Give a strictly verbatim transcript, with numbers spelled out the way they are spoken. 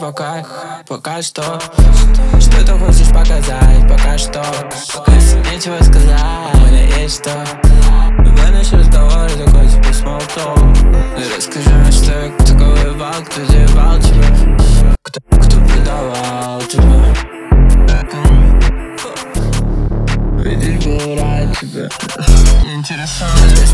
пока, пока что. Что ты хочешь показать, пока что. Пока если нечего сказать, у меня есть что. Давай наш разговор закончим без small talk. Расскажи мне, что я кто воевал, кто заебал тебя, Кто, кто предавал тебя. Видишь, был рад тебе. Интересно.